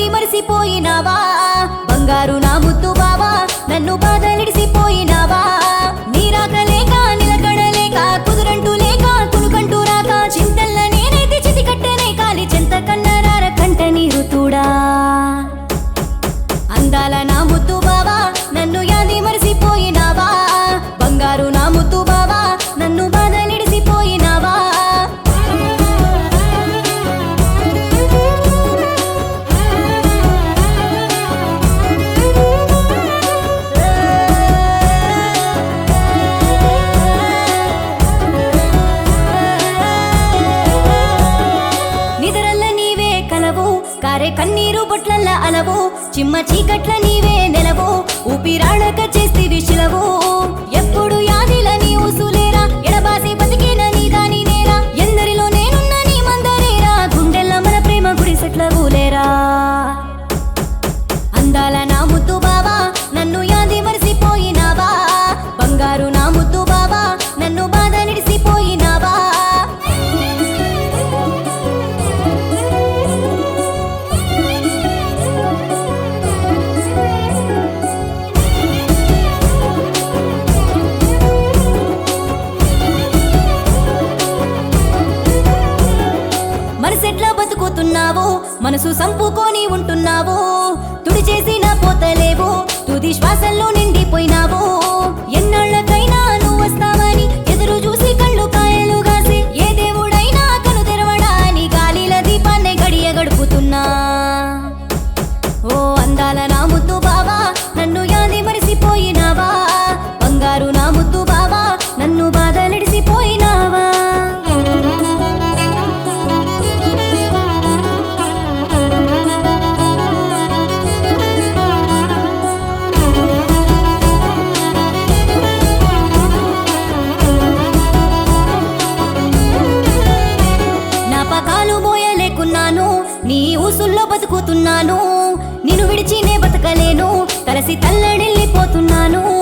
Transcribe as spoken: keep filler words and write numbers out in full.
యాది మరిసిపోయినావా బంగారు నా ముద్దు బావా నన్ను బాధలిడిసిపోయినావా నీరాకలేక నిలకడలేక కుదురంటూ లేక కునుకంటూ రాక చింతల్ల నేనైతే చితి కట్టనే కాలి చెంత కన్నరార కంట నీరు తూడా అందాల నా ముద్దు బావా నన్ను యాది మరిసిపోయినావా బంగారు నా ముద్దు బావా నన్ను బాధలిడిసిపోయినావా నిదరల్ల నీవే కలవు కారే కన్నీరు బొట్లల్ల అలవు చిమ్మ చీకట్ల నీవే నెలవు ఊపిరాడక చేస్తి విషలవు ఎప్పుడు యాదిల నీ ఊసులేరా ఎడబాసి బతికిన నీ దాని నేరా ఎందరిలో నేనున్న నీ మందరేరా గుండెల్ల మన ప్రేమ గుడిసెట్ల ఊలేరా అందాల నా ముద్దు బావా నన్ను యాది మరిసిపోయినావా బంగారు నా ముద్దు బావా నన్ను బాధ నిడిసిపోయినావా మనసెట్లా బతుకుతున్నావు మనసు సంపుకొని ఉంటున్నావు తుడి చేసిన పోతలేవు తుది శ్వాసల్లో నిండిపోయినావు ఎన్నాళ్ళకైనా నువ్వు వస్తావని ఎదురు చూసి కళ్ళు కాయలు గాసి ఏ దేవుడైనా కను తెరవడా నీ గాలిల దీపాన్ని గడియ గడుపుతున్నా ఓ అందాల నా ముద్దు బావా నన్ను యాది మరిసిపోయినావా బంగారు నా ముద్దు బావా నన్ను బాధలిడిసిపోయినావా నీ ఊసుల్లో బతుకుతున్నాను నిన్ను విడిచి నే బతకలేను తలసి తల్లడిల్లిపోతున్నాను